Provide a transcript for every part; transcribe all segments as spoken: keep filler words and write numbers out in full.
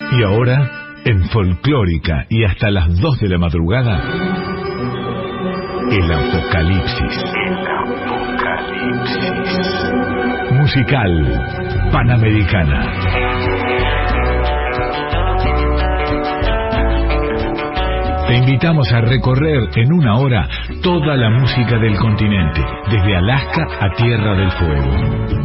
Y ahora, en Folclórica y hasta las dos de la madrugada, el Apocalipsis. El Apocalipsis. Musical Panamericana. Te invitamos a recorrer en una hora toda la música del continente, desde Alaska a Tierra del Fuego.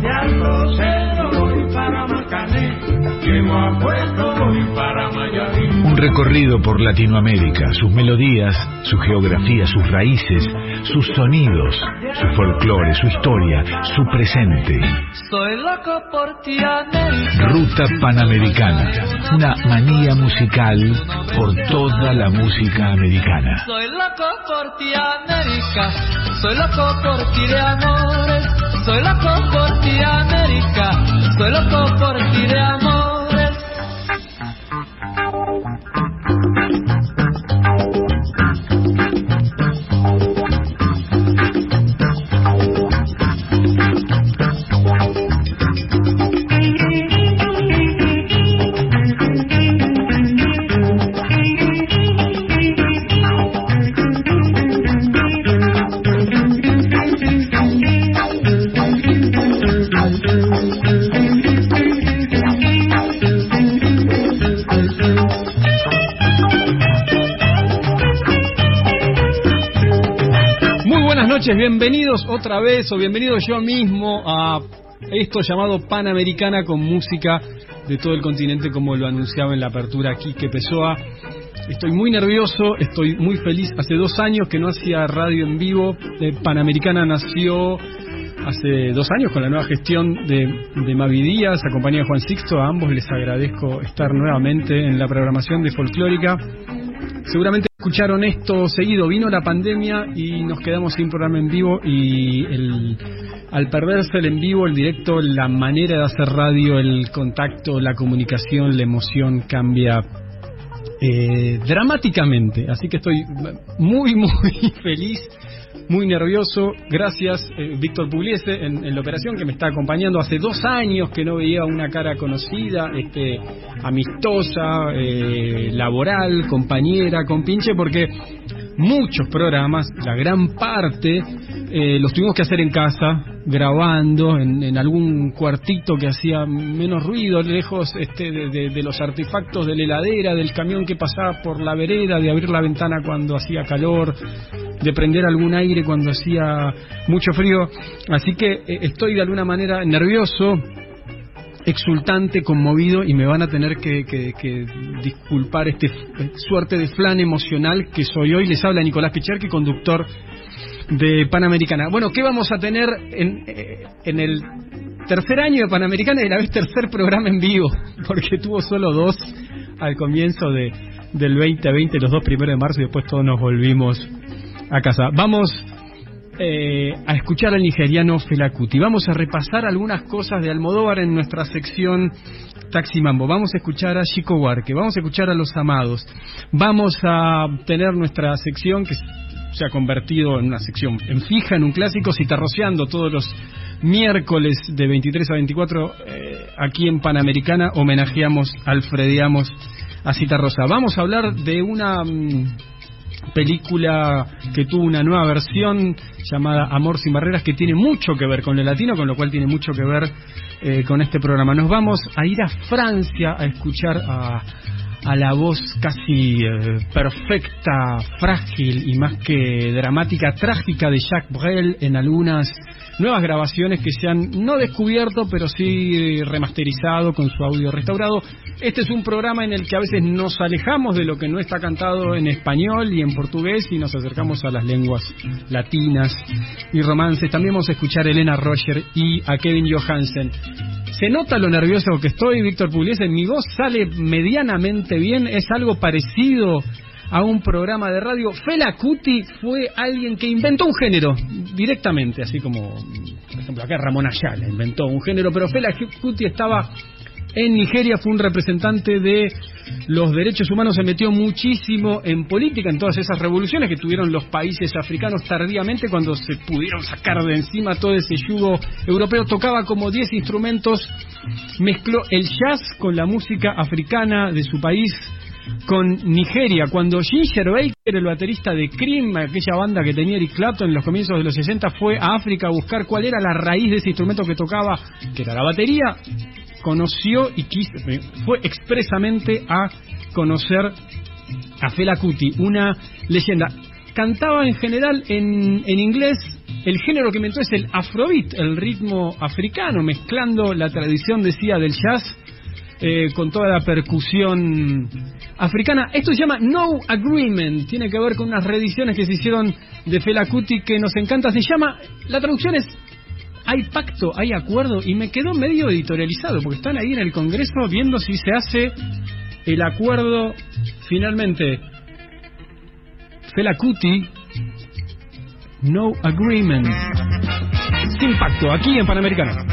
Un recorrido por Latinoamérica, sus melodías, su geografía, sus raíces, sus sonidos, su folclore, su historia, su presente. Soy loco por ti, América. Ruta Panamericana, una manía musical por toda la música americana. Soy loco por ti, América. Soy loco por ti de amores. Soy loco por ti, América. Soy loco por ti de amores. Bienvenidos otra vez, o bienvenido yo mismo a esto llamado Panamericana, con música de todo el continente, como lo anunciaba en la apertura Quique Pessoa. Estoy muy nervioso, estoy muy feliz. Hace dos años que no hacía radio en vivo. eh, Panamericana nació hace dos años con la nueva gestión de, de Mavi Díaz, acompañada de Juan Sixto. A ambos les agradezco estar nuevamente en la programación de Folclórica. Seguramente escucharon esto seguido, vino la pandemia y nos quedamos sin programa en vivo, y el, al perderse el en vivo, el directo, la manera de hacer radio, el contacto, la comunicación, la emoción cambia eh, dramáticamente. Así que estoy muy, muy feliz, muy nervioso. Gracias, eh, Víctor Pugliese, en, en la operación, que me está acompañando. Hace dos años que no veía una cara conocida, este, amistosa, eh, laboral, compañera, compinche, porque muchos programas, la gran parte, eh, los tuvimos que hacer en casa, grabando en, en algún cuartito que hacía menos ruido, lejos este, de, de, de los artefactos de la heladera, del camión que pasaba por la vereda, de abrir la ventana cuando hacía calor, de prender algún aire cuando hacía mucho frío. Así que eh, estoy de alguna manera nervioso, exultante, conmovido, y me van a tener que, que, que disculpar este suerte de flan emocional que soy hoy. Les habla Nicolás Picherki, conductor de Panamericana. Bueno, ¿qué vamos a tener en, en el tercer año de Panamericana y a la vez tercer programa en vivo? Porque tuvo solo dos al comienzo de, del veinte veinte, los dos primeros de marzo, y después todos nos volvimos a casa. Vamos eh, a escuchar al nigeriano Fela Kuti. Vamos a repasar algunas cosas de Almodóvar en nuestra sección Taxi Mambo. Vamos a escuchar a Chico Buarque, vamos a escuchar a Los Amados. Vamos a tener nuestra sección que se ha convertido en una sección en fija, en un clásico, Citarroceando, todos los miércoles de veintitrés a veinticuatro eh, aquí en Panamericana. Homenajeamos, alfrediamos a Citarrosa. Vamos a hablar de una mmm, película que tuvo una nueva versión llamada Amor sin barreras, que tiene mucho que ver con el latino, con lo cual tiene mucho que ver eh, con este programa. Nos vamos a ir a Francia a escuchar a, a la voz casi eh, perfecta, frágil y más que dramática, trágica de Jacques Brel en algunas nuevas grabaciones que se han no descubierto, pero sí remasterizado con su audio restaurado. Este es un programa en el que a veces nos alejamos de lo que no está cantado en español y en portugués y nos acercamos a las lenguas latinas y romances. También vamos a escuchar a Elena Roger y a Kevin Johansen. Se nota lo nervioso que estoy, Víctor Pugliese. Mi voz sale medianamente bien, es algo parecido a un programa de radio. Fela Kuti fue alguien que inventó un género directamente, así como, por ejemplo, acá Ramón Ayala inventó un género, pero Fela Kuti estaba en Nigeria, fue un representante de los derechos humanos, se metió muchísimo en política, en todas esas revoluciones que tuvieron los países africanos tardíamente, cuando se pudieron sacar de encima todo ese yugo europeo. Tocaba como diez instrumentos, mezcló el jazz con la música africana de su país, con Nigeria. Cuando Ginger Baker, el baterista de Cream, aquella banda que tenía Eric Clapton en los comienzos de los sesenta, fue a África a buscar cuál era la raíz de ese instrumento que tocaba, que era la batería, conoció y quiso, fue expresamente a conocer a Fela Kuti, una leyenda. Cantaba en general en, en inglés. El género que inventó es el afrobeat, el ritmo africano, mezclando la tradición, decía, del jazz eh, con toda la percusión africana. Esto se llama No Agreement, tiene que ver con unas reediciones que se hicieron de Fela Kuti que nos encanta. Se llama, la traducción es hay pacto, hay acuerdo, y me quedó medio editorializado porque están ahí en el Congreso viendo si se hace el acuerdo finalmente. Fela Kuti, No Agreement, sin pacto, aquí en Panamericana.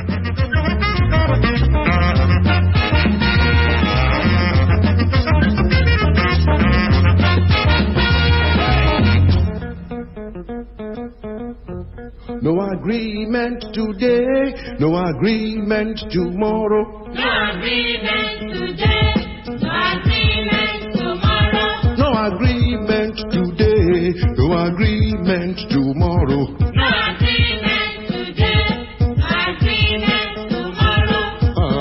No agreement today, no agreement tomorrow. No agreement today, no agreement tomorrow. No agreement today, no agreement tomorrow. No agreement today, no agreement tomorrow.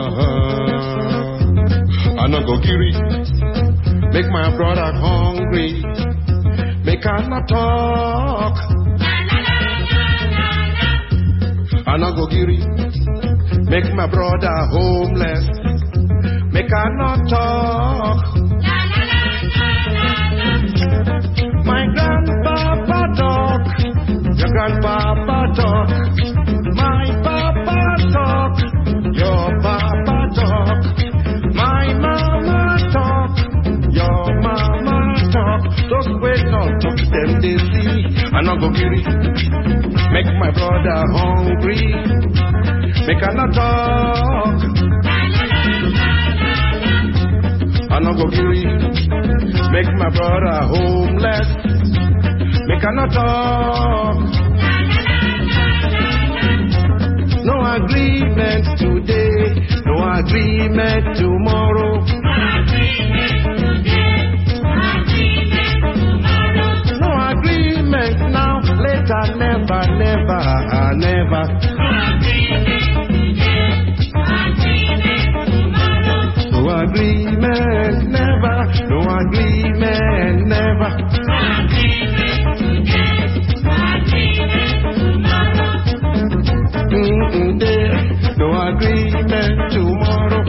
Uh-huh. I'm not go giri, make my brother hungry, make her not talk. I no go giri, make my brother homeless, make her not talk. My grandpapa talk, your grandpapa talk. My papa talk, your papa talk. My mama talk, your mama talk. Those wait not talk, them they see. I no go giri, make my brother hungry, make her not talk. I no go giri, make my brother homeless, make her not talk. No agreement today, no agreement tomorrow. No agreement now, later, never, never, uh, never. No agreement, never. No agreement, never. Mm-mm, there. No agreement tomorrow.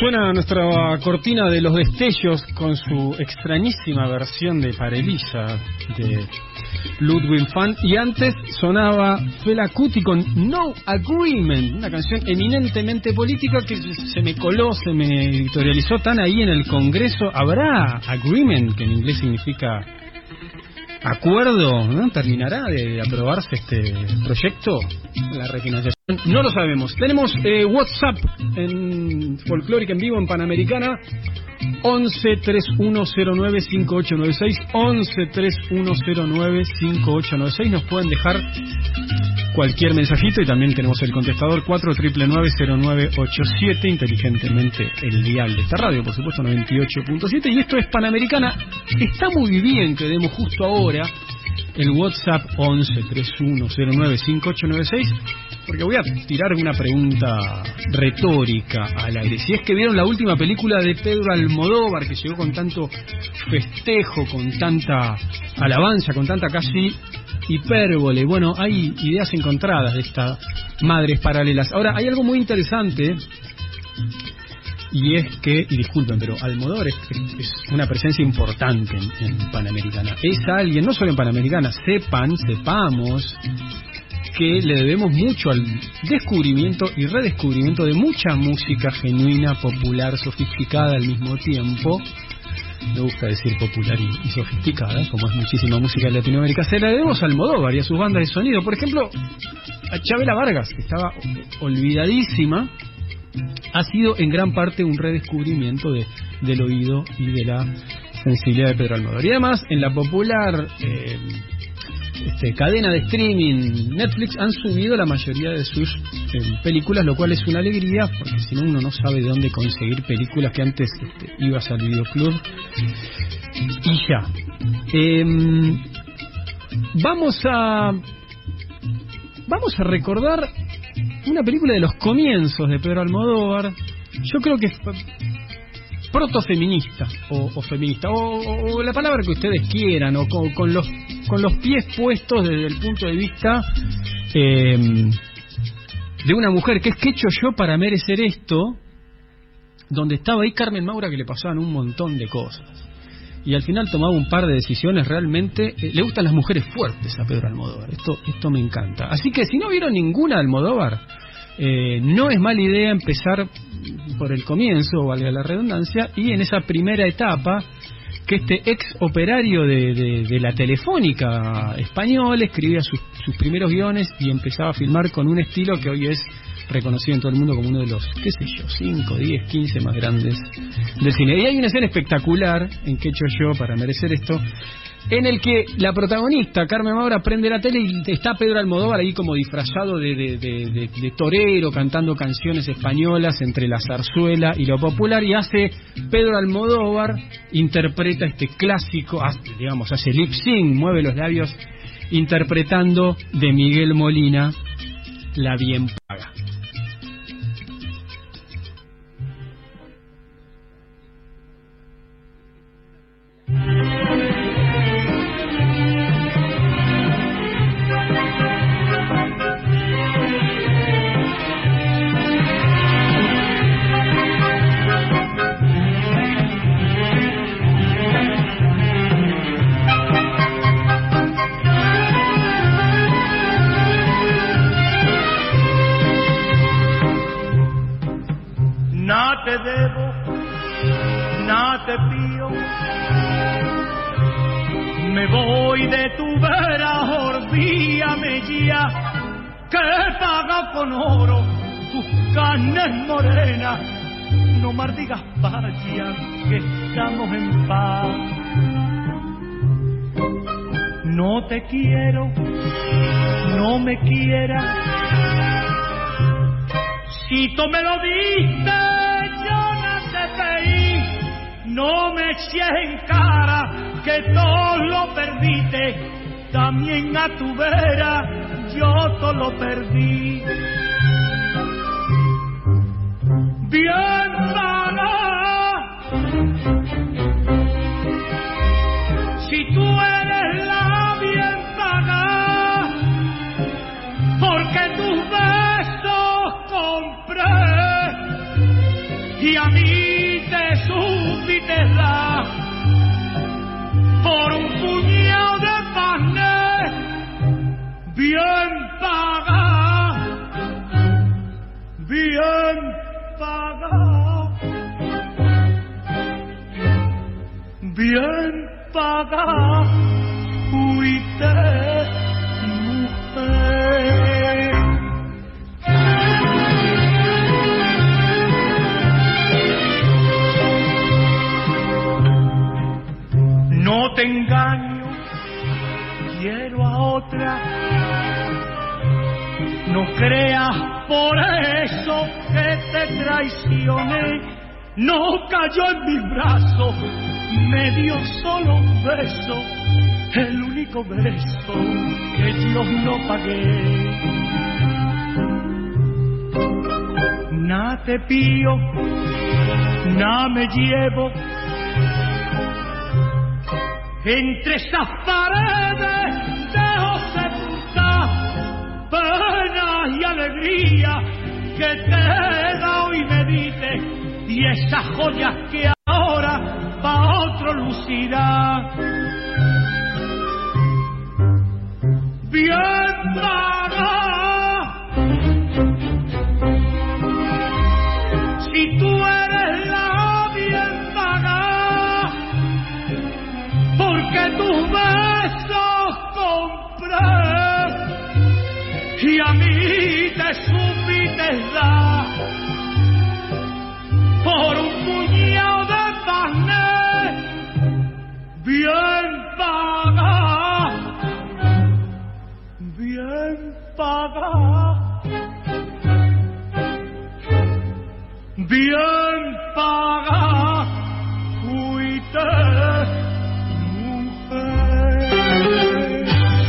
Suena nuestra cortina de Los Destellos con su extrañísima versión de Parelisa de Ludwig van, y antes sonaba Fela Kuti con No Agreement, una canción eminentemente política que se me coló, se me editorializó tan ahí en el Congreso. ¿Habrá agreement, que en inglés significa acuerdo, ¿no? ¿Terminará de aprobarse este proyecto? La refinanciación, no lo sabemos. Tenemos eh, WhatsApp en Folclórica en vivo en Panamericana, once, treinta y uno cero nueve, cincuenta y ocho noventa y seis, once, treinta y uno cero nueve, cincuenta y ocho noventa y seis. Nos pueden dejar cualquier mensajito y también tenemos el contestador cuatro nueve nueve cero nueve ocho siete, inteligentemente el dial de esta radio, por supuesto noventa y ocho punto siete, y esto es Panamericana. Está muy bien que demos justo ahora el WhatsApp once, treinta y uno cero nueve, cincuenta y ocho noventa y seis, porque voy a tirar una pregunta retórica al aire. Si es que vieron la última película de Pedro Almodóvar, que llegó con tanto festejo, con tanta alabanza, con tanta casi hipérbole. Bueno, hay ideas encontradas de estas madres paralelas. Ahora, hay algo muy interesante, y es que, y disculpen, pero Almodóvar es, es una presencia importante en, en Panamericana. Es alguien, no solo en Panamericana, sepan, sepamos que le debemos mucho al descubrimiento y redescubrimiento de mucha música genuina, popular, sofisticada al mismo tiempo. Me gusta decir popular y, y sofisticada, como es muchísima música de Latinoamérica. Se la debemos a Almodóvar y a sus bandas de sonido. Por ejemplo, a Chabela Vargas, que estaba olvidadísima, ha sido en gran parte un redescubrimiento de, del oído y de la sensibilidad de Pedro Almodóvar. Y además, en la popular eh, este, cadena de streaming Netflix han subido la mayoría de sus eh, películas, lo cual es una alegría, porque si no, uno no sabe de dónde conseguir películas que antes este, ibas al videoclub y ya. Eh, vamos a vamos a recordar una película de los comienzos de Pedro Almodóvar. Yo creo que es protofeminista o, o feminista, o, o, o la palabra que ustedes quieran, o con, con los con los pies puestos desde el punto de vista eh, de una mujer que es ¿qué he hecho yo para merecer esto? Donde estaba ahí Carmen Maura, que le pasaban un montón de cosas y al final tomaba un par de decisiones realmente. Eh, le gustan las mujeres fuertes a Pedro Almodóvar. Esto esto me encanta. Así que si no vieron ninguna de Almodóvar, eh, no es mala idea empezar por el comienzo, valga la redundancia, y en esa primera etapa que este ex operario de, de, de la Telefónica española escribía sus, sus primeros guiones y empezaba a filmar con un estilo que hoy es reconocido en todo el mundo como uno de los, qué sé yo, cinco, diez, quince más grandes del cine. Y hay una escena espectacular en ¿qué he hecho yo para merecer esto?, en el que la protagonista, Carmen Maura, prende la tele y está Pedro Almodóvar ahí como disfrazado de, de, de, de, de torero, cantando canciones españolas entre la zarzuela y lo popular, y hace Pedro Almodóvar, interpreta este clásico, hace, digamos, hace lip sync, mueve los labios, interpretando de Miguel Molina, La Bien Paga. te debo, nada te pido. Me voy de tu vera, olvídame ya, que paga con oro tus carnes morenas. No maldigas vaya, que estamos en paz. No te quiero, no me quieras. Si tú me lo diste, yo no te pedí. No me eches en cara que todo lo perdiste. También a tu vera yo todo lo perdí. Bien paga, si tú eres la bien paga, porque tus besos compré y a mí paga, fuiste mujer. No te engaño, quiero a otra. No creas por eso que te traicioné. No cayó en mis brazos, me dio solo un beso, el único beso que yo no pagué. Nada te pido, nada me llevo. Entre esas paredes dejo sepultar penas y alegría que te he dado y me diste, y esas joyas que ahora pa' otro lucirá. Bien paga, si tú eres la bien paga, porque tus besos compré y a mí te supiste dar por un puñado de carne bien paga, bien paga, bien paga, fuiste mujer.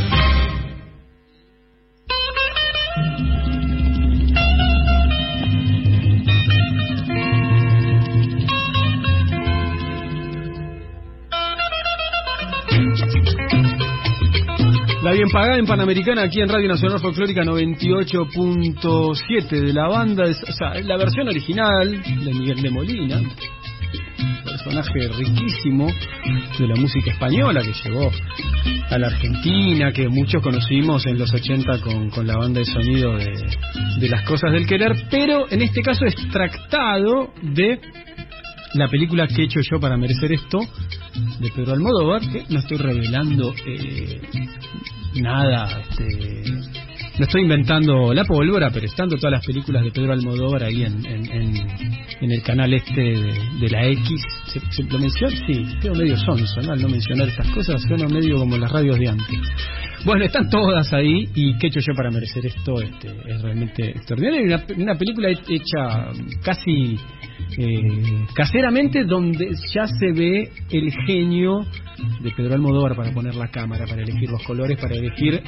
La bien pagada en Panamericana, aquí en Radio Nacional Folclórica noventa y ocho punto siete de la banda, es, o sea, la versión original de Miguel de Molina, personaje riquísimo de la música española que llegó a la Argentina, que muchos conocimos en los ochenta con, con la banda de sonido de, de Las Cosas del Querer, pero en este caso extractado de la película que he hecho yo para merecer esto, de Pedro Almodóvar, que no estoy revelando eh, nada, este, no estoy inventando la pólvora, pero estando todas las películas de Pedro Almodóvar ahí en, en, en, en el canal este de, de la X. ¿Se, se lo menciona? Sí, quedo medio sonso, ¿no? Al no mencionar estas cosas, suena medio como las radios de antes. Bueno, están todas ahí, y qué he hecho yo para merecer esto, este, es realmente extraordinario. Una, una película hecha casi eh, caseramente, donde ya se ve el genio de Pedro Almodóvar para poner la cámara, para elegir los colores, para elegir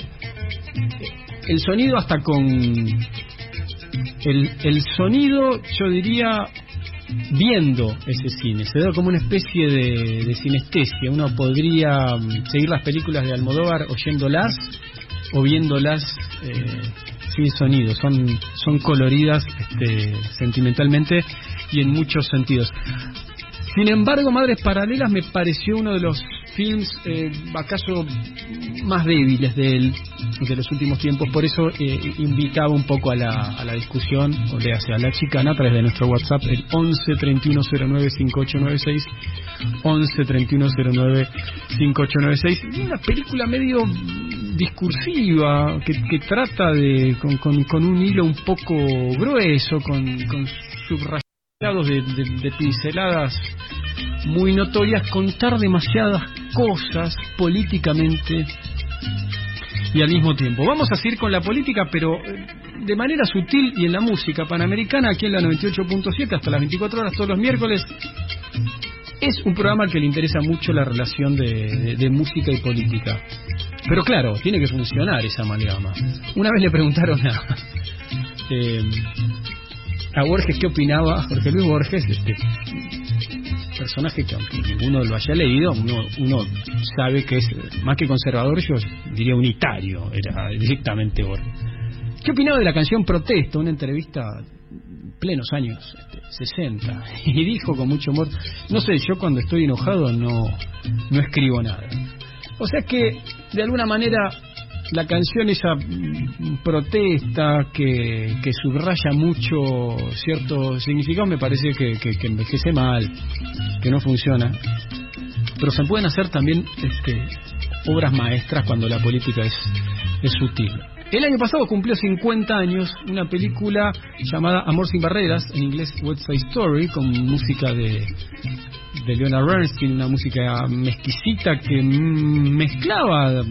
el sonido, hasta con el, el sonido, yo diría, viendo ese cine, se da como una especie de, de sinestesia. Uno podría seguir las películas de Almodóvar oyéndolas o viéndolas eh, sin sonido. Son, son coloridas este, sentimentalmente y en muchos sentidos. Sin embargo, Madres Paralelas me pareció uno de los films, eh, acaso más débiles de él, de los últimos tiempos. Por eso eh, invitaba un poco a la, a la discusión, o le hace a la chicana, a través de nuestro WhatsApp, el once treinta y uno cero nueve cincuenta y ocho noventa y seis, once treinta y uno cero nueve cincuenta y ocho noventa y seis. Una película medio discursiva, que, que trata de, con, con, con un hilo un poco grueso, con, con subrayados de, de, de pinceladas muy notorias, contar demasiadas cosas políticamente y al mismo tiempo. Vamos a seguir con la política, pero de manera sutil, y en la música Panamericana, aquí en la noventa y ocho punto siete, hasta las veinticuatro horas todos los miércoles. Es un programa al que le interesa mucho la relación de, de, de música y política, pero claro, tiene que funcionar esa amalgama. Una vez le preguntaron a eh, a Borges qué opinaba, Jorge Luis Borges, este personaje que aunque ninguno lo haya leído, uno, uno sabe que es más que conservador, yo diría unitario, era directamente Borges. ¿Qué opinaba de la canción Protesta? Una entrevista plenos años este, sesenta, y dijo con mucho humor: no sé, yo cuando estoy enojado no, no escribo nada. O sea que de alguna manera la canción, esa protesta que, que subraya mucho cierto significado, me parece que, que, que envejece mal, que no funciona. pero se pueden hacer también este, obras maestras cuando la política es, es sutil. El año pasado cumplió cincuenta años una película llamada Amor sin barreras, en inglés West Side Story, con música de, de Leonard Bernstein, una música mezquisita que mezclaba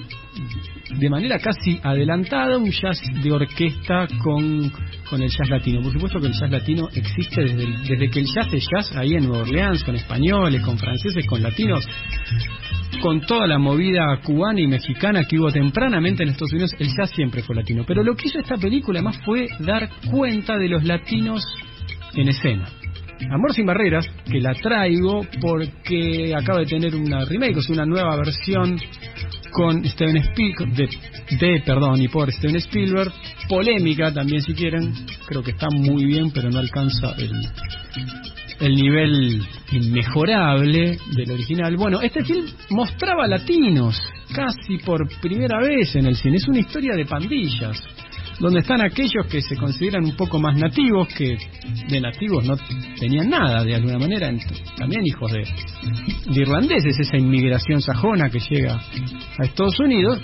de manera casi adelantada un jazz de orquesta con, con el jazz latino. Por supuesto que el jazz latino existe desde, el, desde que el jazz es jazz ahí en Nueva Orleans, con españoles, con franceses, con latinos, con toda la movida cubana y mexicana que hubo tempranamente en Estados Unidos. El jazz siempre fue latino, pero lo que hizo esta película además fue dar cuenta de los latinos en escena. Amor sin barreras, que la traigo porque acaba de tener una remake, o sea, una nueva versión con Steven Spielberg, de, de, perdón, y por Steven Spielberg, polémica también si quieren, creo que está muy bien, pero no alcanza el, el nivel inmejorable del original. Bueno, este film mostraba latinos casi por primera vez en el cine. Es una historia de pandillas, donde están aquellos que se consideran un poco más nativos, que de nativos no tenían nada, de alguna manera, también hijos de, de irlandeses, esa inmigración sajona que llega a Estados Unidos.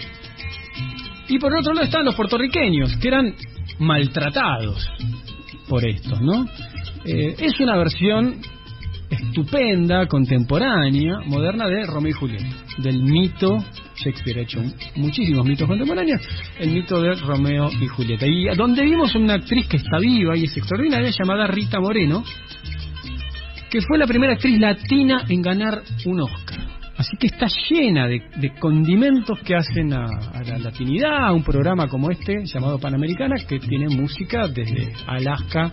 Y por otro lado están los puertorriqueños, que eran maltratados por estos, ¿no? Eh, es una versión estupenda, contemporánea, moderna de Romeo y Julieta, del mito. Shakespeare ha hecho muchísimos mitos contemporáneos, el mito de Romeo y Julieta, y donde vimos una actriz que está viva y es extraordinaria, llamada Rita Moreno, que fue la primera actriz latina en ganar un Oscar. Así que está llena de, de condimentos que hacen a, a la latinidad, a un programa como este llamado Panamericana, que tiene música desde Alaska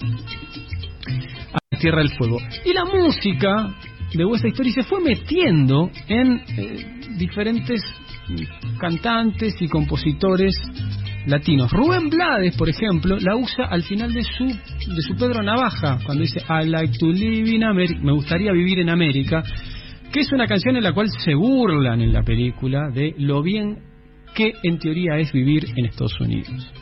a Tierra del Fuego. Y la música de West Side Story se fue metiendo en eh, diferentes cantantes y compositores latinos. Rubén Blades, por ejemplo, la usa al final de su de su Pedro Navaja, cuando dice I like to live in America, me gustaría vivir en América, que es una canción en la cual se burlan en la película de lo bien que en teoría es vivir en Estados Unidos.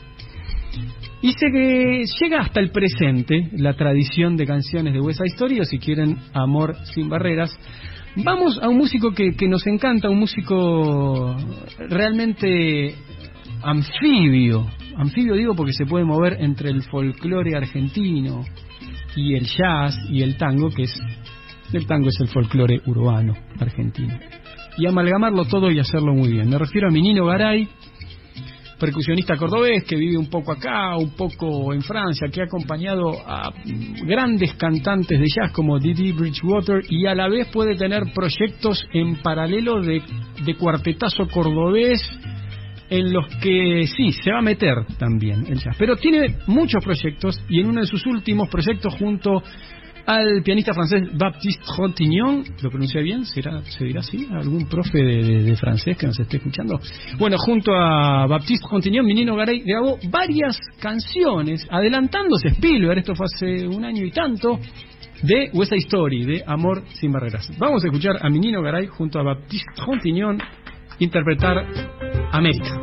Y se que llega hasta el presente la tradición de canciones de West Side Story, o si quieren, Amor sin barreras. Vamos a un músico que, que nos encanta, un músico realmente anfibio. Anfibio digo porque se puede mover entre el folclore argentino y el jazz y el tango, que es el tango es el folclore urbano argentino. Y amalgamarlo todo y hacerlo muy bien. Me refiero a Minino Garay, percusionista cordobés que vive un poco acá, un poco en Francia, que ha acompañado a grandes cantantes de jazz como Didi Bridgewater, y a la vez puede tener proyectos en paralelo de, de cuartetazo cordobés en los que sí, se va a meter también el jazz. Pero tiene muchos proyectos, y en uno de sus últimos proyectos junto al pianista francés Baptiste Trontignon, ¿lo pronuncié bien? ¿Será, ¿Se dirá así? ¿Algún profe de, de, de francés que nos esté escuchando? Bueno, junto a Baptiste Trontignon, Minino Garay grabó varias canciones, adelantándose Spielberg, esto fue hace un año y tanto, de West Side Story, de Amor sin barreras. Vamos a escuchar a Minino Garay junto a Baptiste Trontignon interpretar América.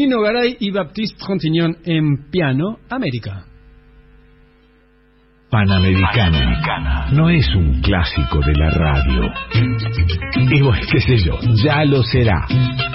Nino Garay y Baptiste Trontignant en piano, América. Panamericana no es un clásico de la radio. Y bueno, qué sé yo, ya lo será.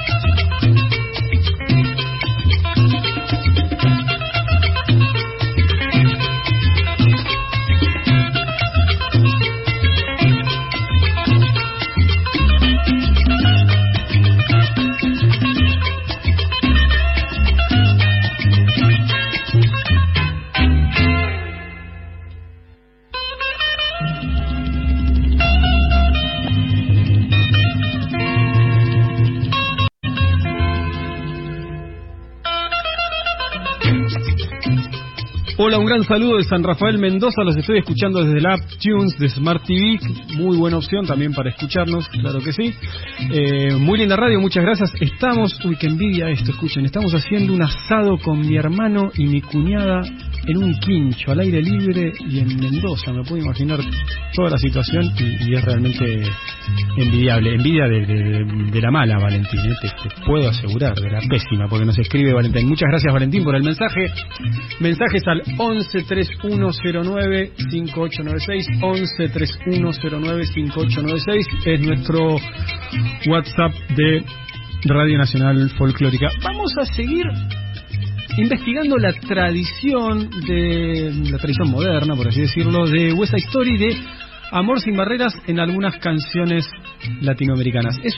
Hola, un gran saludo de San Rafael Mendoza, los estoy escuchando desde la app Tunes de Smart T V, muy buena opción también para escucharnos, claro que sí. Eh, muy linda radio, muchas gracias. Estamos, uy, qué envidia esto, escuchen, estamos haciendo un asado con mi hermano y mi cuñada en un quincho, al aire libre y en Mendoza, me puedo imaginar toda la situación y, y es realmente envidiable, envidia de, de, de la mala, Valentín, ¿eh? te, te puedo asegurar, de la pésima, porque nos escribe Valentín. Muchas gracias, Valentín, por el mensaje. Mensajes al once treinta y uno cero nueve cincuenta y ocho noventa y seis, once treinta y uno cero nueve cincuenta y ocho noventa y seis es nuestro WhatsApp de Radio Nacional Folclórica. Vamos a seguir investigando la tradición de la tradición moderna, por así decirlo, de West Side Story, de Amor sin barreras en algunas canciones latinoamericanas. Es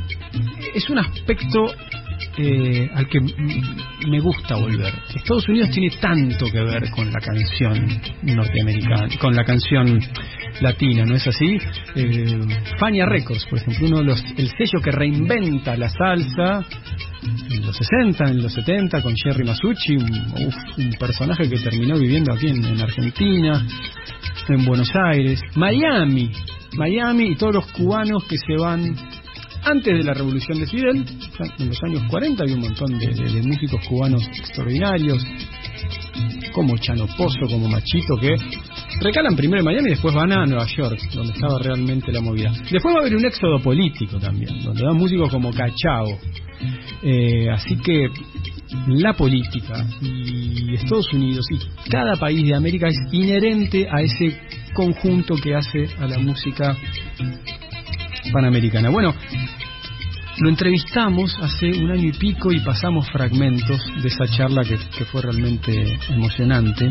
es un aspecto eh, al que me gusta volver. Estados Unidos tiene tanto que ver con la canción norteamericana, con la canción latina, ¿no es así? Eh, Fania Records, por ejemplo, uno de los, el sello que reinventa la salsa en los sesenta, en los setenta, con Jerry Masucci, un, uf, un personaje que terminó viviendo aquí en, en Argentina, en Buenos Aires, Miami, Miami y todos los cubanos que se van antes de la revolución de Fidel. En los años cuarenta había un montón de, de, de músicos cubanos extraordinarios, como Chano Pozo, como Machito, que recalan primero en Miami y después van a Nueva York, donde estaba realmente la movida. Después va a haber un éxodo político también, donde van músicos como Cachao. Eh, así que la política y Estados Unidos y cada país de América es inherente a ese conjunto que hace a la música panamericana. Bueno, lo entrevistamos hace un año y pico y pasamos fragmentos de esa charla que, que fue realmente emocionante.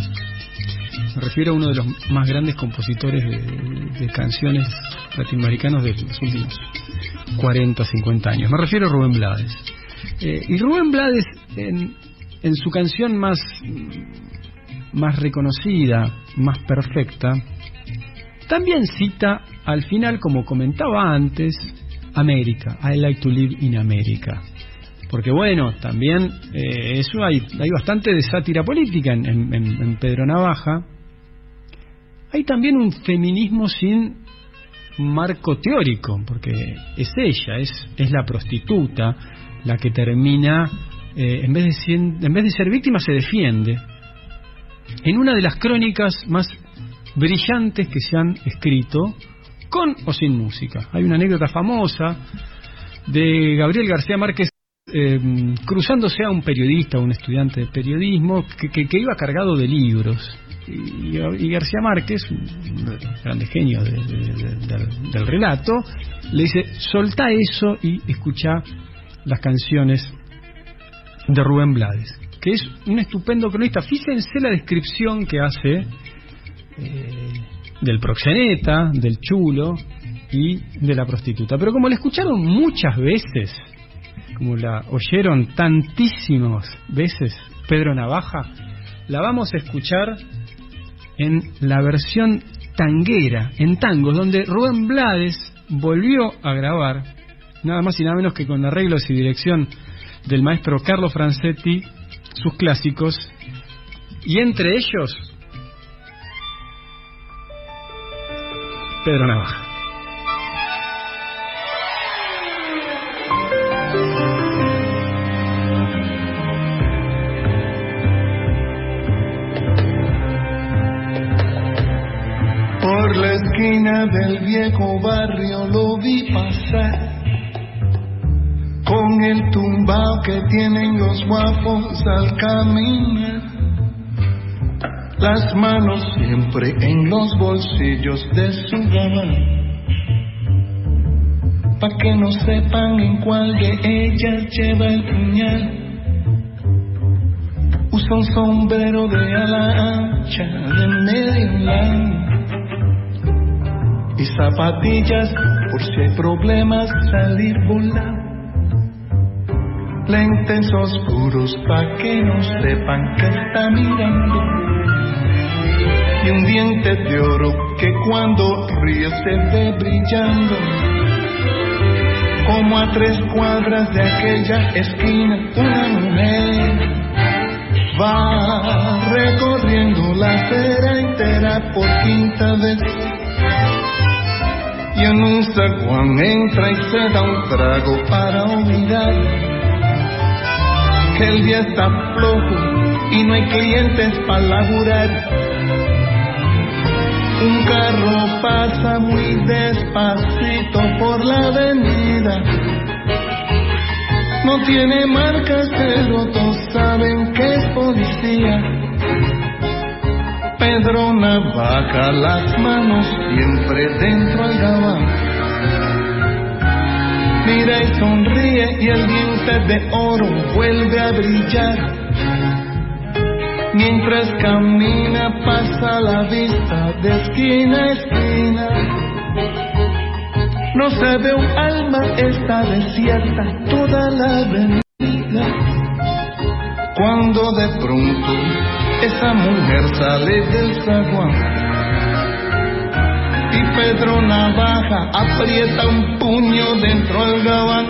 Me refiero a uno de los más grandes compositores de, de canciones latinoamericanos de los últimos cuarenta, cincuenta años. Me refiero a Rubén Blades. Eh, y Rubén Blades, en, en su canción más, más reconocida, más perfecta, también cita al final, como comentaba antes, América. I like to live in America. Porque bueno, también eh, eso hay, hay bastante de sátira política en, en, en Pedro Navaja. Hay también un feminismo sin marco teórico, porque es ella, es, es la prostituta la que termina, eh, en, vez de ser, en vez de ser víctima, se defiende. En una de las crónicas más brillantes que se han escrito, con o sin música. Hay una anécdota famosa de Gabriel García Márquez eh, cruzándose a un periodista, un estudiante de periodismo, que, que, que iba cargado de libros. Y, y García Márquez, un grande genio de, de, de, del, del relato, le dice: soltá eso y escuchá las canciones de Rubén Blades, que es un estupendo cronista. Fíjense la descripción que hace eh, del proxeneta, del chulo y de la prostituta. Pero como la escucharon muchas veces, como la oyeron tantísimas veces Pedro Navaja, la vamos a escuchar en la versión tanguera, en tangos, donde Rubén Blades volvió a grabar, nada más y nada menos que con arreglos y dirección del maestro Carlo Francetti, sus clásicos, y entre ellos Pedro Navaja. Por la esquina del viejo barrio lo vi pasar con con el tumbao que tienen los guapos al caminar, las manos siempre en los bolsillos de su gabán, pa' que no sepan en cuál de ellas lleva el puñal. Usa un sombrero de ala ancha de medio lado y zapatillas por si hay problemas salir volado. Lentes oscuros pa' que no sepan que está mirando, y un diente de oro que cuando ríe se ve brillando. Como a tres cuadras de aquella esquina una mujer va recorriendo la acera entera por quinta vez, y en un zaguán entra y se da un trago para olvidar que el día está flojo y no hay clientes para laburar. Un carro pasa muy despacito por la avenida, no tiene marcas pero todos saben que es policía. Pedro Navaja, las manos siempre dentro al gabán, mira y sonríe y el diente de oro vuelve a brillar. Mientras camina pasa la vista de esquina a esquina, no se ve un alma, está desierta toda la avenida. Cuando de pronto esa mujer sale del zaguán y Pedro Navaja aprieta un puño dentro del gabán.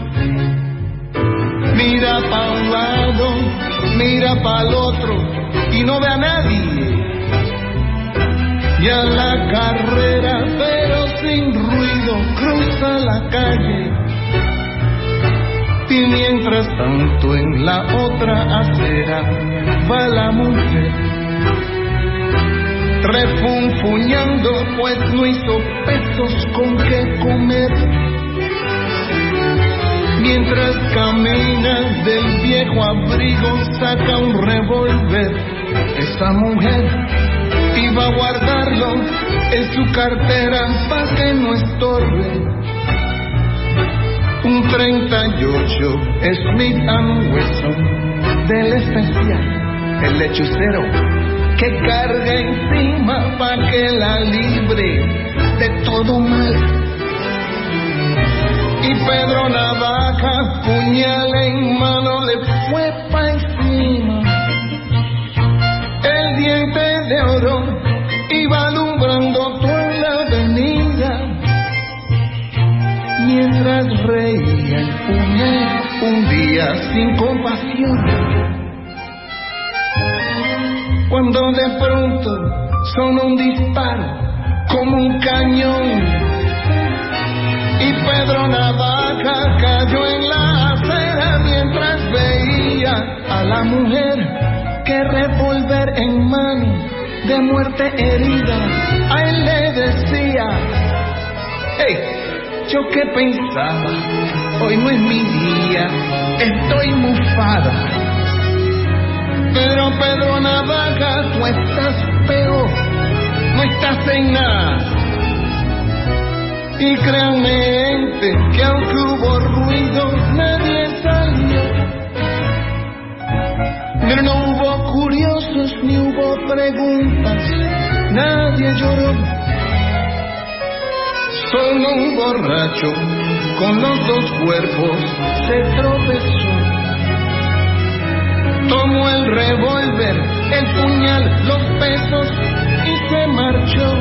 Mira pa' un lado, mira pa' el otro y no ve a nadie. Y a la carrera, pero sin ruido, cruza la calle. Y mientras tanto en la otra acera va la mujer, refunfuñando pues no hizo pesos con qué comer. Mientras camina del viejo abrigo saca un revólver esa mujer y va a guardarlo en su cartera pa' que no estorbe. Un treinta y ocho Smith and Wesson del especial, el hechicero que carga encima pa' que la libre de todo mal. Y Pedro Navaja, puñal en mano, le fue pa' encima. El diente de oro iba alumbrando toda la avenida, mientras reía el puñal un día sin compasión. Cuando de pronto sonó un disparo como un cañón y Pedro Navaja cayó en la acera mientras veía a la mujer que revólver en mano de muerte herida. A él le decía: hey, yo que pensaba, hoy no es mi día, estoy mufada. Pero Pedro Navaja, tú estás peor, no estás en nada. Y créanme, gente, que aunque hubo ruido, nadie salió. Pero no hubo curiosos ni hubo preguntas, nadie lloró. Solo un borracho con los dos cuerpos se tropezó. Tomó el revólver, el puñal, los pesos y se marchó.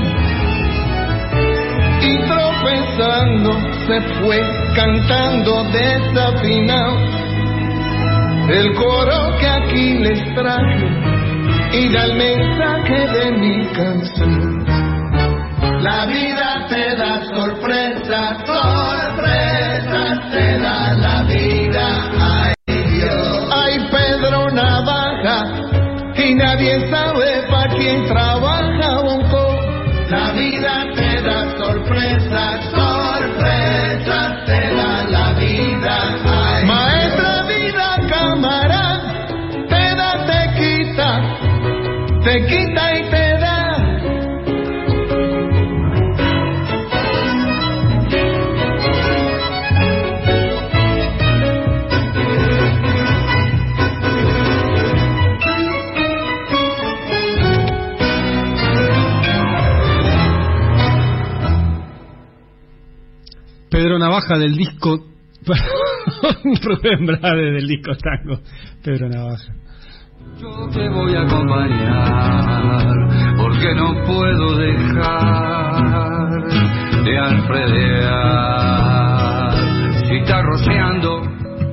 Y tropezando se fue cantando desafinado el coro que aquí les traje y da el mensaje de mi canción. La vida te da sorpresa, sorpresa te da la vida. Ay Dios, ay Pedro Navaja, y nadie sabe para quién trabaja Bonco. La vida te da sorpresa, sorpresa te da la vida. Ay, Pedro Navaja del disco Rubén Blades del disco Tango. Pedro Navaja. Yo te voy a acompañar porque no puedo dejar de alfredear. Si está rociando,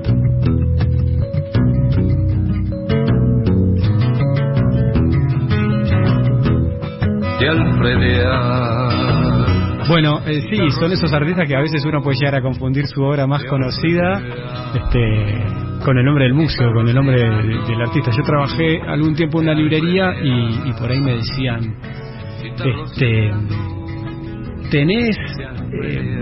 de alfredear. Bueno, eh, sí, son esos artistas que a veces uno puede llegar a confundir su obra más conocida este, con el nombre del músico, con el nombre del, del artista. Yo trabajé algún tiempo en una librería y, y por ahí me decían, este, tenés eh,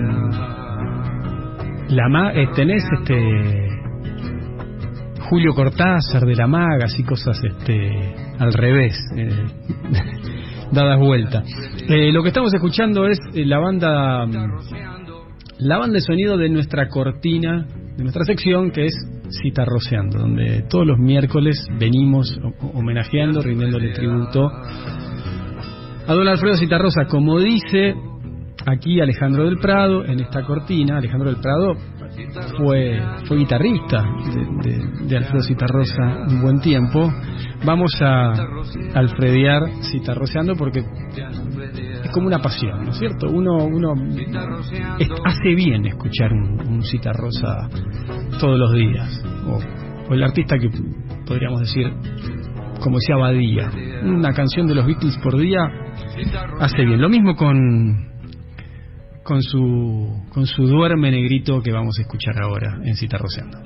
la ma eh, tenés este Julio Cortázar de la Maga, así cosas este al revés. Eh, dadas vuelta. Eh, lo que estamos escuchando es eh, la banda la banda de sonido de nuestra cortina, de nuestra sección, que es Citarroceando, donde todos los miércoles venimos homenajeando, rindiéndole tributo a don Alfredo Citarrosa. Como dice aquí Alejandro del Prado en esta cortina, Alejandro del Prado fue fue guitarrista de, de, de Alfredo Citarrosa un buen tiempo. Vamos a alfredear Citarroceando porque es como una pasión, ¿no es cierto? Uno uno es, hace bien escuchar un, un Citarrosa todos los días, o, o el artista que podríamos decir, como decía Badía, una canción de los Beatles por día hace bien. Lo mismo con con su con su Duerme Negrito, que vamos a escuchar ahora en Citarroceando.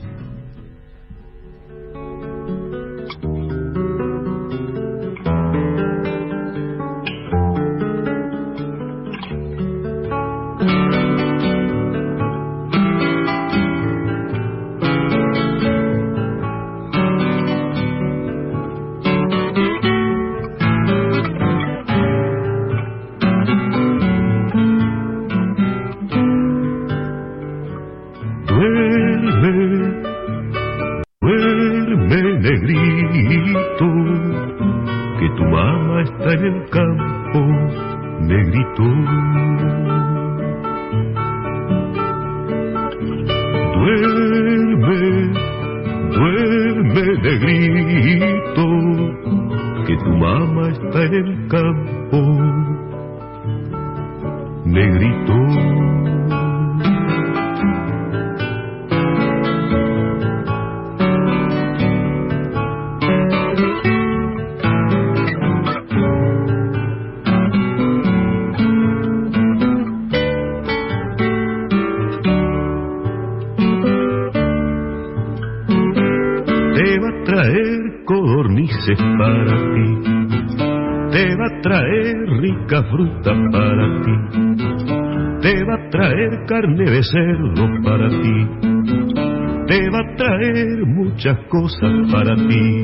Fruta para ti, te va a traer carne de cerdo para ti, te va a traer muchas cosas para ti.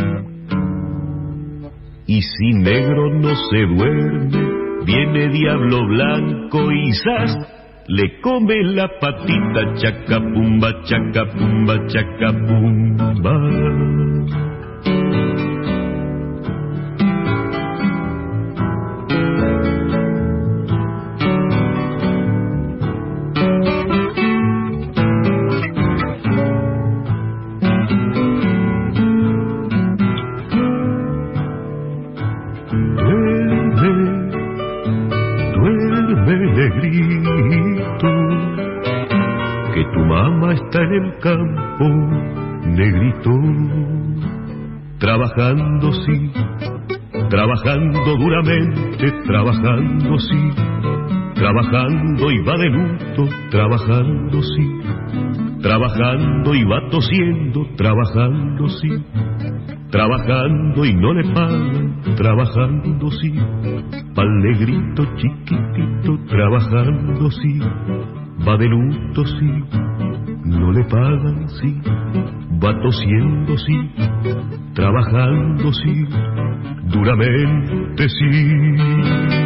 Y si negro no se duerme, viene diablo blanco y zas, le come la patita, chacapumba, chacapumba, chacapumba. Trabajando sí, trabajando duramente, trabajando sí, trabajando y va de luto, trabajando sí, trabajando y va tosiendo, trabajando sí, trabajando y no le pagan, trabajando sí, pa'l negrito chiquitito, trabajando sí, va de luto sí, no le pagan sí, va tosiendo sí, trabajando sí, duramente sí.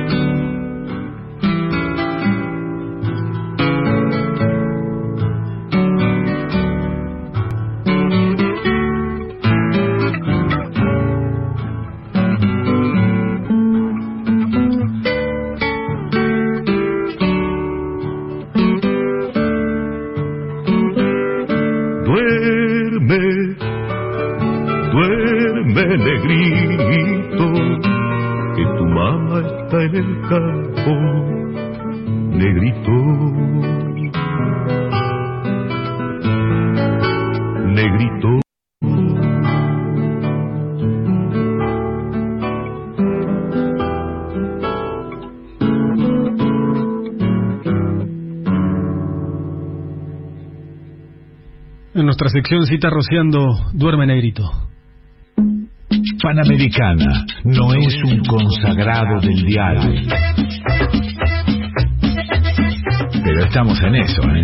en el campo, negrito, negrito. En nuestra sección Cita Rociando, Duerme Negrito. Panamericana no es un consagrado del diálogo. Pero estamos en eso, ¿eh?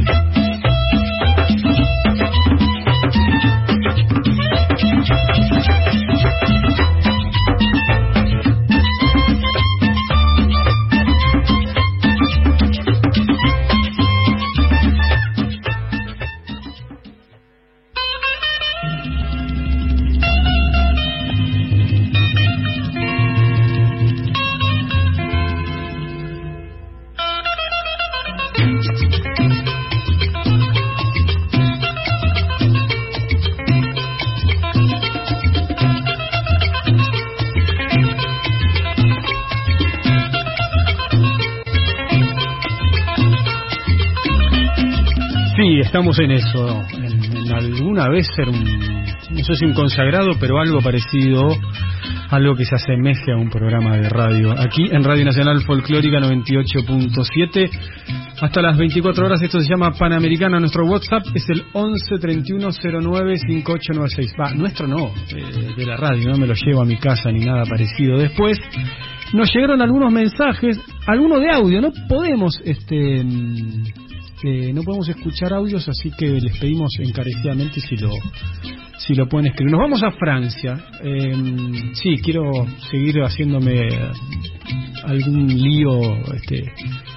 Estamos en eso, en, en alguna vez ser un, no sé si un consagrado, pero algo parecido, algo que se asemeje a un programa de radio. Aquí en Radio Nacional Folclórica noventa y ocho punto siete, hasta las veinticuatro horas. Esto se llama Panamericana. Nuestro WhatsApp es el once treinta y uno cero nueve cincuenta y ocho noventa y seis. Va, nuestro no, eh, de la radio, no me lo llevo a mi casa ni nada parecido. Después nos llegaron algunos mensajes, algunos de audio, no podemos, este... Eh, no podemos escuchar audios, así que les pedimos encarecidamente si lo si lo pueden escribir. Nos vamos a Francia. Eh, sí, quiero seguir haciéndome algún lío este,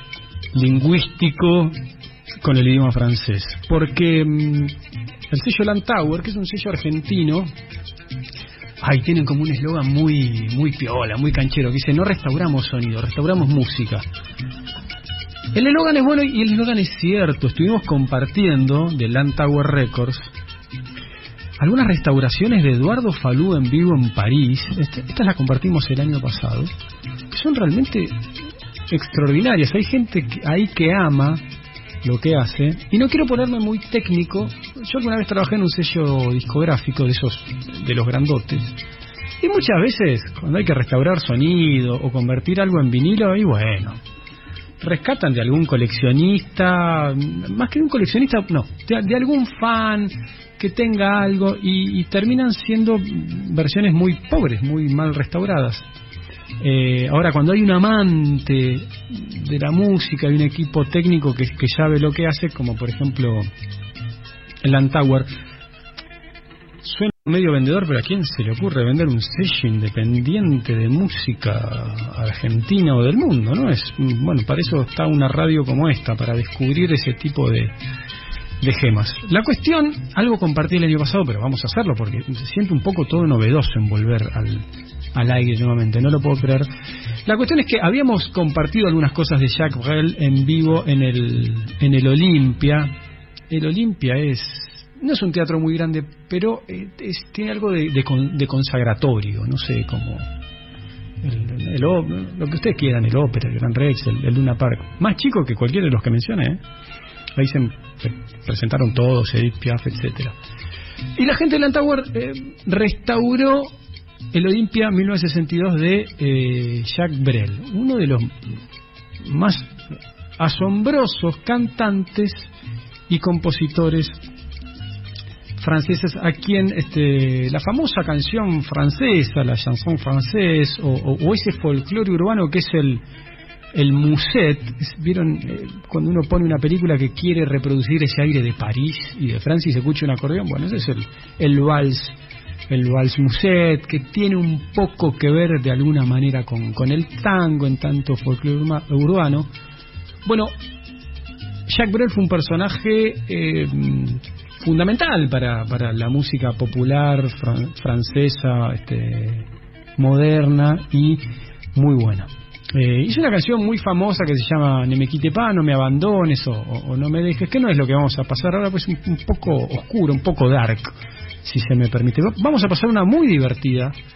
lingüístico con el idioma francés, porque mm, el sello Landauer, que es un sello argentino, ay, tienen como un eslogan muy muy piola, muy canchero, que dice: no restauramos sonido, restauramos música. El eslogan es bueno y el eslogan es cierto. Estuvimos compartiendo de Landauer Records algunas restauraciones de Eduardo Falú en vivo en París. Esta, estas las compartimos el año pasado, que son realmente extraordinarias. Hay gente que, ahí que ama lo que hace. Y no quiero ponerme muy técnico. Yo alguna vez trabajé en un sello discográfico de esos, de los grandotes. Y muchas veces, cuando hay que restaurar sonido o convertir algo en vinilo, y bueno, rescatan de algún coleccionista, más que de un coleccionista, no, de, de algún fan que tenga algo, y, y terminan siendo versiones muy pobres, muy mal restauradas. Eh, ahora, cuando hay un amante de la música y un equipo técnico que, que sabe lo que hace, como por ejemplo el Landauer, suena medio vendedor, pero ¿a quién se le ocurre vender un sello independiente de música argentina o del mundo? ¿No? Es, bueno, para eso está una radio como esta, para descubrir ese tipo de, de gemas. La cuestión, algo compartí el año pasado, pero vamos a hacerlo porque se siente un poco todo novedoso en volver al, al aire nuevamente, no lo puedo creer. La cuestión es que habíamos compartido algunas cosas de Jacques Brel en vivo en el, en el Olympia. El Olympia es... no es un teatro muy grande, pero es, tiene algo de, de, de consagratorio, no sé, como el, el, el, lo que ustedes quieran, el Ópera, el Gran Rex, el, el Luna Park, más chico que cualquiera de los que mencioné, ¿eh? Ahí se, se presentaron todos, Edith Piaf, etcétera. Y la gente de Landauer eh, restauró el Olympia mil novecientos sesenta y dos de eh, Jacques Brel, uno de los más asombrosos cantantes y compositores franceses, a quien este, la famosa canción francesa, la chanson française, o, o, o ese folclore urbano que es el el muset. Vieron eh, cuando uno pone una película que quiere reproducir ese aire de París y de Francia y se escucha un acordeón, bueno, ese es el, el vals el vals muset, que tiene un poco que ver de alguna manera con, con el tango en tanto folclore urbano. Bueno, Jacques Brel fue un personaje eh, fundamental para, para la música popular fran, francesa, este, moderna y muy buena. Eh, hizo una canción muy famosa que se llama Ne me quitte pas, no me abandones, o, o, o no me dejes, que no es lo que vamos a pasar ahora, pues un, un poco oscuro, un poco dark, si se me permite. Vamos a pasar una muy divertida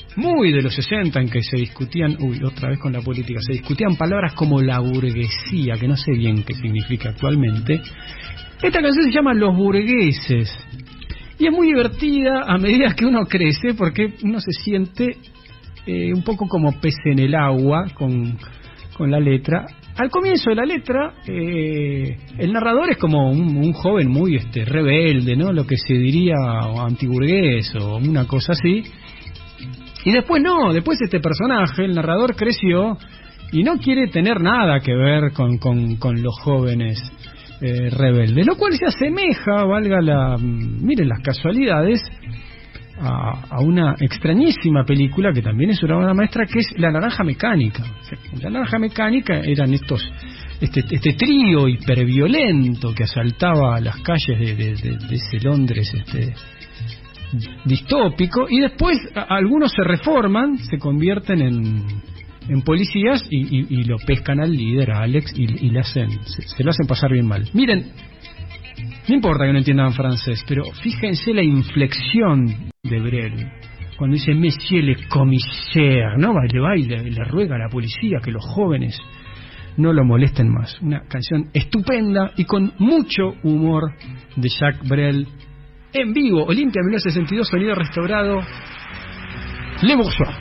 muy de los sesenta, en que se discutían, uy, otra vez con la política, se discutían palabras como la burguesía, que no sé bien qué significa actualmente. Esta canción se llama Los Burgueses, y es muy divertida a medida que uno crece, porque uno se siente eh, un poco como pez en el agua con, con la letra. Al comienzo de la letra, eh, el narrador es como un, un joven muy este, rebelde, ¿no? Lo que se diría antiburgués o una cosa así. Y después no, después este personaje, el narrador, creció y no quiere tener nada que ver con, con, con los jóvenes eh, rebeldes, lo cual se asemeja, valga la, miren las casualidades, a, a una extrañísima película que también es una obra maestra, que es La Naranja Mecánica. La Naranja Mecánica eran estos este, este trío hiperviolento que asaltaba las calles de, de, de, de ese Londres este distópico, y después a, algunos se reforman, se convierten en, en policías y, y, y lo pescan al líder, a Alex, y, y le hacen, se, se lo hacen pasar bien mal. Miren, no importa que no entiendan francés, pero fíjense la inflexión de Brel cuando dice Monsieur le commissaire, ¿no? Le va y le, le ruega a la policía que los jóvenes no lo molesten más. Una canción estupenda y con mucho humor de Jacques Brel. En vivo, Olimpia mil novecientos sesenta y dos, sonido restaurado, Les Bourgeois.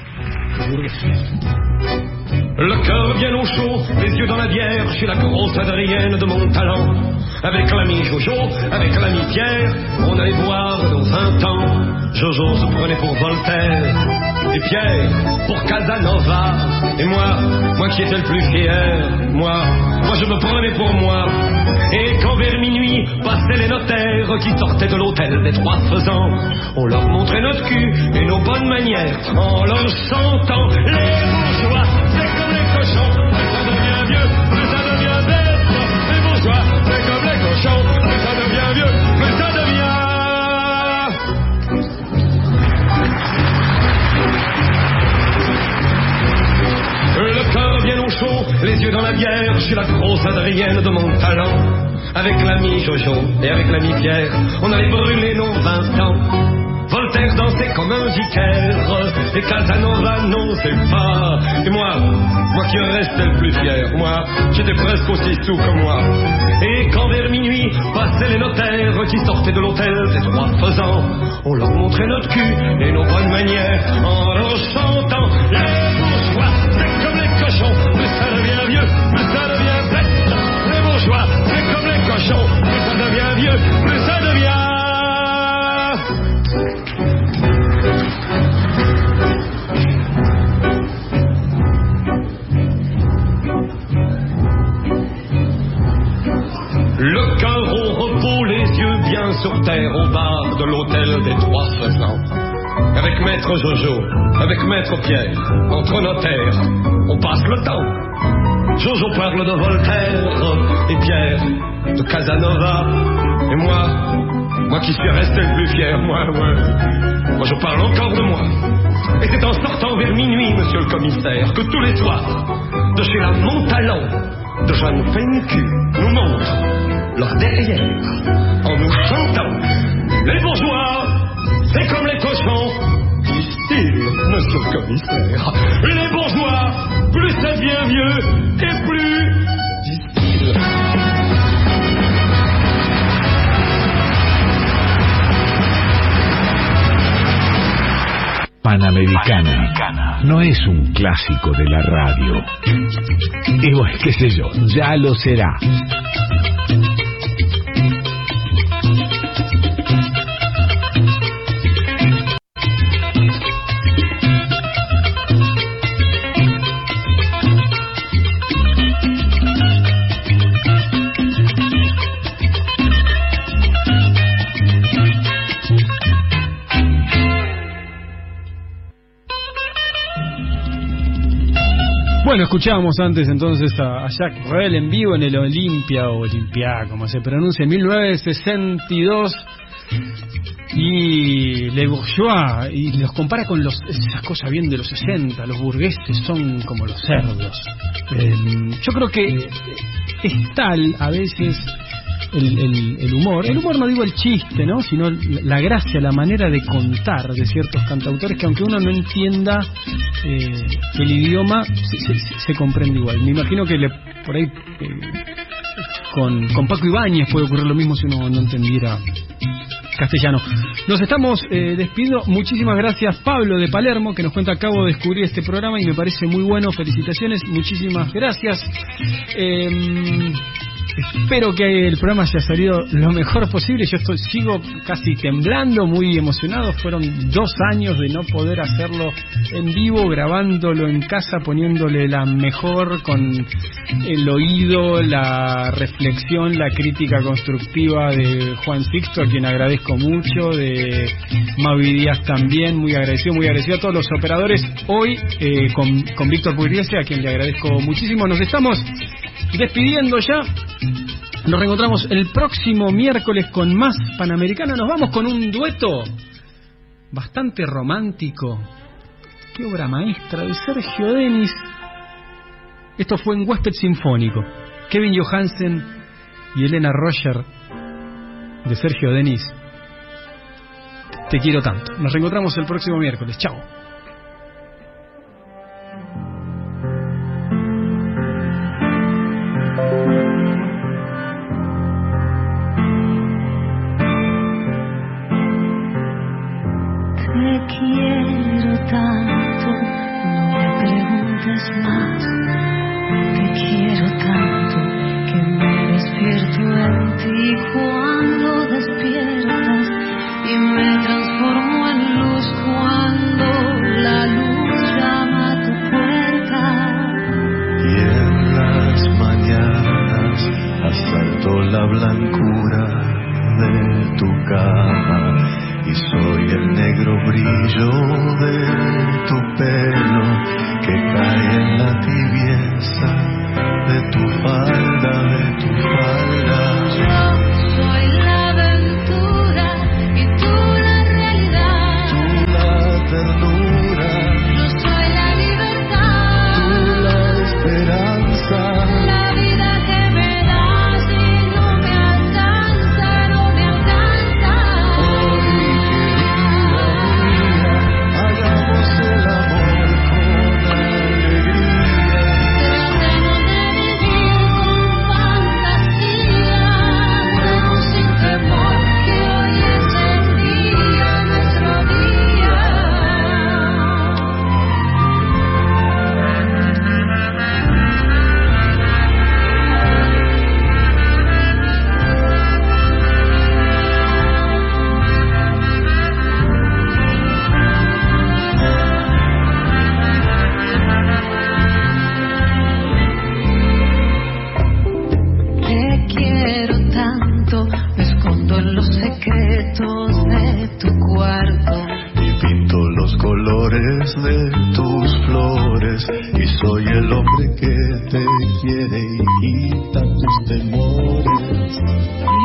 Le cœur bien au chaud, les yeux dans la bière, chez la grosse Adrienne de mon talent. Avec l'ami Jojo, avec l'ami Pierre, on allait boire nos vingt ans. Jojo se prenait pour Voltaire, et Pierre pour Casanova. Et moi, moi qui étais le plus fier, moi, moi je me prenais pour moi. Et quand vers minuit passaient les notaires qui sortaient de l'hôtel des Trois Faisans, on leur montrait notre cul et nos bonnes manières en leur chantant les bourgeois. C'est comme les cochons, mais ça devient vieux, mais ça devient bête. Les bourgeois, c'est comme les cochons, mais ça devient vieux, mais ça devient... Le cœur bien au chaud, les yeux dans la bière, je suis la grosse Adrienne de mon talent. Avec l'ami Jojo et avec l'ami Pierre, on allait brûler nos vingt ans. Voltaire dansait comme un vicaire, et Casanova n'osait pas. Et moi, moi qui restais le plus fier, moi, j'étais presque aussi sous que moi. Et quand vers minuit passaient les notaires qui sortaient de l'hôtel des Trois Faisans, on leur montrait notre cul et nos bonnes manières en leur chantant les bourgeois, c'est comme les cochons, mais ça devient vieux, mais ça devient bête. Les bourgeois, c'est comme les cochons, mais ça devient vieux, mais ça devient... Le cœur au repos, les yeux bien sur terre, au bar de l'hôtel des Trois Faisans. Avec maître Jojo, avec maître Pierre, entre notaires, on passe le temps. Jojo parle de Voltaire, et Pierre de Casanova. Et moi, moi qui suis resté le plus fier, moi, moi, moi je parle encore de moi. Et c'est en sortant vers minuit, monsieur le commissaire, que tous les soirs, de chez la Montalon, de jeunes Pencu nous montrent leur derrière, en nous chantant les bourgeois, c'est comme les cochons, disent-ils, monsieur le commissaire. Les bourgeois, plus ça devient vieux, et plus, disent-ils. Panamericana no es un clásico de la radio. Y bueno, qué sé yo, ya lo será. Bueno, escuchábamos antes entonces a, a Jacques Brel en vivo en el Olimpia, o Olimpia, como se pronuncia, en mil novecientos sesenta y dos, y Les Bourgeois, y los compara con los, esas cosas bien de los sesenta, los burgueses son como los cerdos. Eh, yo creo que es tal a veces el, el, el humor, el humor no digo el chiste, ¿no? Sino la gracia, la manera de contar de ciertos cantautores que aunque uno no entienda eh, el idioma, se, se, se comprende igual. Me imagino que le, por ahí eh, con, con Paco Ibáñez puede ocurrir lo mismo si uno no entendiera castellano. Nos estamos eh, despidiendo. Muchísimas gracias, Pablo de Palermo, que nos cuenta: acabo de descubrir este programa y me parece muy bueno. Felicitaciones, muchísimas gracias. Eh, espero que el programa haya salido lo mejor posible. Yo estoy, sigo casi temblando, muy emocionado. Fueron dos años de no poder hacerlo en vivo, grabándolo en casa, poniéndole la mejor, con el oído, la reflexión, la crítica constructiva de Juan Sixto, a quien agradezco mucho, de Mavi Díaz también, muy agradecido, muy agradecido a todos los operadores. Hoy eh, con, con Víctor Pugliese, a quien le agradezco muchísimo. Nos estamos despidiendo ya. Nos reencontramos el próximo miércoles con más Panamericana. Nos vamos con un dueto bastante romántico. Qué obra maestra de Sergio Denis. Esto fue en Huésped Sinfónico. Kevin Johansen y Elena Roger, de Sergio Denis. Te quiero tanto. Nos reencontramos el próximo miércoles. Chao. Te quiero tanto, no me preguntes más. Te quiero tanto que me despierto en ti cuando despiertas y me transformo en luz cuando la luz llama a tu puerta. Y en las mañanas asalto la blancura de tu cama y soy el negro brillo de tu pelo que cae en la tibieza de tu falda, de tu falda. Yo soy la aventura y tú la realidad. Tú la ternura, Yo soy la libertad. tú la esperanza. La vida que me das y no me alcanza, no me alcanza. Hagamos el amor con alegría. Tratemos de vivir con fantasía, pero sin temor, que hoy es el día, nuestro día. Te quiero tanto, me escondo en los secretos de tu cuarto. Y pinto los colores de tus flores y soy el hombre que te quiere y quita tus temores.